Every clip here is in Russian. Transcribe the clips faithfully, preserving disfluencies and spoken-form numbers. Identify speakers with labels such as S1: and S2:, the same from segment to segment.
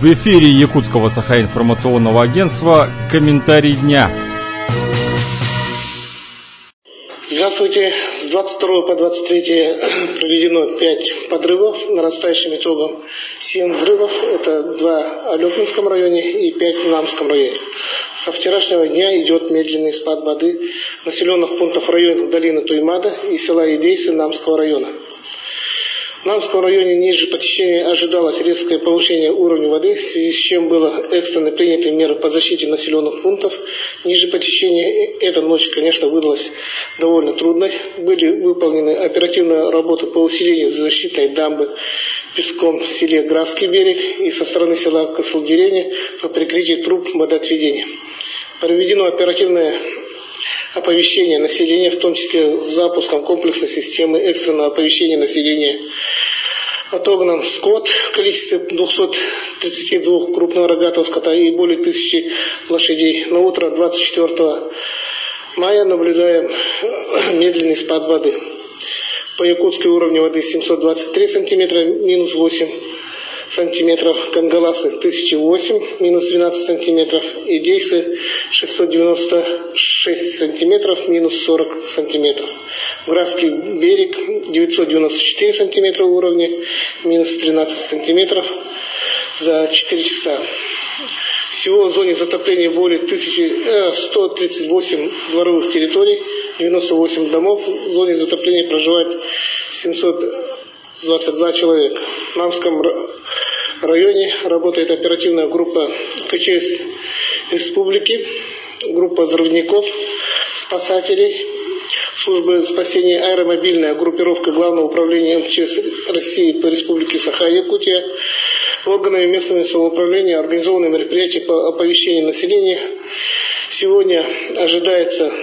S1: В эфире Якутского Саха-информационного агентства «Комментарий дня».
S2: Здравствуйте. С двадцать второго по двадцать третье проведено пять подрывов. Нарастающим итогом семь взрывов. Это два в Алепинском районе и пять в Намском районе. Со вчерашнего дня идет медленный спад воды населенных пунктов района долины Туймада и села Идейсы Намского района. В Намском районе ниже по течению ожидалось резкое повышение уровня воды, в связи с чем было экстренно приняты меры по защите населенных пунктов. Ниже по течению эта ночь, конечно, выдалась довольно трудной. Были выполнены оперативные работы по усилению защитной дамбы песком в селе Графский берег и со стороны села Косыл-деревня по прикрытию труб водоотведения. Проведено оперативное оповещение населения, в том числе с запуском комплексной системы экстренного оповещения населения. Отогнан скот в количестве двухсот тридцати двух крупного рогатого скота и более тысячи лошадей. На утро двадцать четвёртого мая наблюдаем медленный спад воды. По Якутской уровню воды семьсот двадцать три сантиметра, минус восемь сантиметров, Кангаласы тысяча восемь, минус двенадцать сантиметров, Идейсы шестьсот девяносто шесть сантиметров, минус сорок сантиметров. Графский берег девятьсот девяносто четыре сантиметра уровня, минус тринадцать сантиметров за четыре часа. Всего в зоне затопления более тысячи сто тридцать восемь дворовых территорий, девяносто восемь домов. В зоне затопления проживает семьсот двадцать два человека. В Намском районе работает оперативная группа КЧС Республики, группа взрывников, спасателей, службы спасения аэромобильная группировка Главного управления МЧС России по Республике Саха-Якутия. Органами местного самоуправления организованы мероприятия по оповещению населения. Сегодня ожидается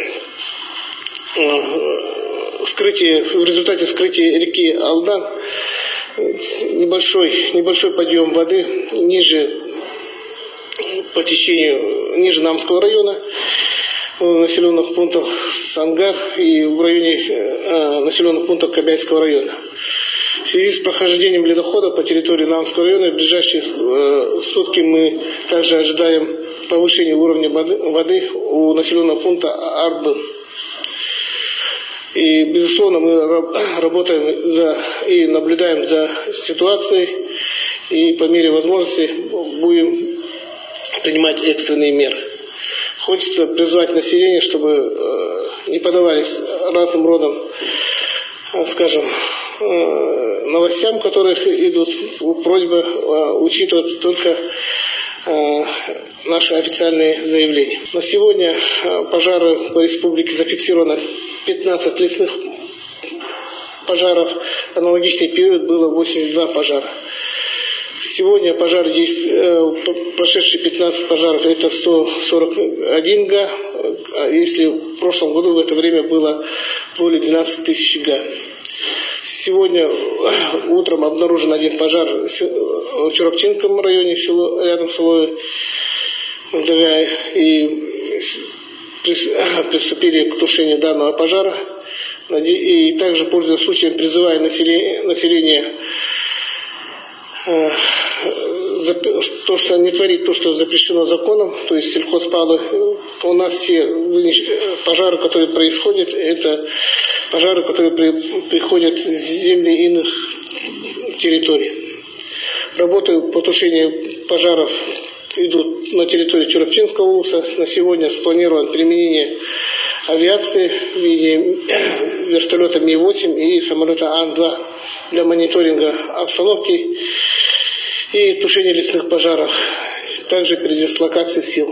S2: вскрытие, в результате вскрытия реки Алдан небольшой, небольшой подъем воды ниже по течению, ниже Намского района, в населенных пунктах Сангар и в районе э, населенных пунктов Кобяйского района. В связи с прохождением ледохода по территории Намского района в ближайшие э, сутки мы также ожидаем повышения уровня воды, воды у населенного пункта Арбын. И, безусловно, мы работаем за, и наблюдаем за ситуацией, и по мере возможности будем принимать экстренные меры. Хочется призвать население, чтобы э, не поддавались разным родам, э, скажем, э, новостям, которых идут просьбы э, учитывать только э, наши официальные заявления. На сегодня э, пожары по республике зафиксировано пятнадцать лесных пожаров. Аналогичный период было восемьдесят два пожара. Сегодня пожары, прошедшие пятнадцать пожаров, это сто сорок один га. А если в прошлом году в это время было более двенадцать тысяч га. Сегодня утром обнаружен один пожар в Чурапчинском районе, село, рядом с селом Дагая, и приступили к тушению данного пожара. И также, пользуясь случаем, призываю население, население то, что не творить то, что запрещено законом, то есть сельхозпалы. У нас все пожары, которые происходят, это пожары, которые при, приходят с земли иных территорий. Работы по тушению пожаров идут на территории Чурапчинского улуса. На сегодня спланировано применение авиации в виде вертолета Ми восемь и самолета Ан два для мониторинга обстановки и тушения лесных пожаров, также передислокации сил.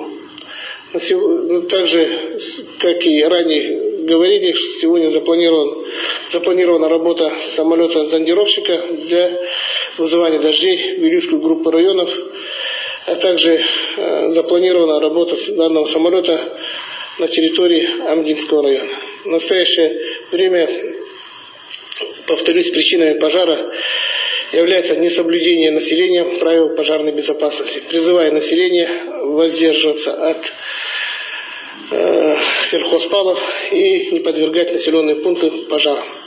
S2: Также, как и ранее говорили, сегодня запланирован, запланирована работа самолета-зондировщика для вызывания дождей в Вилюйскую группу районов, а также э, запланирована работа данного самолета на территории Амдинского района. В настоящее время, повторюсь, причинами пожара является несоблюдение населением правил пожарной безопасности. Призываю население воздерживаться от э, сельхозпалов и не подвергать населенные пункты пожарам.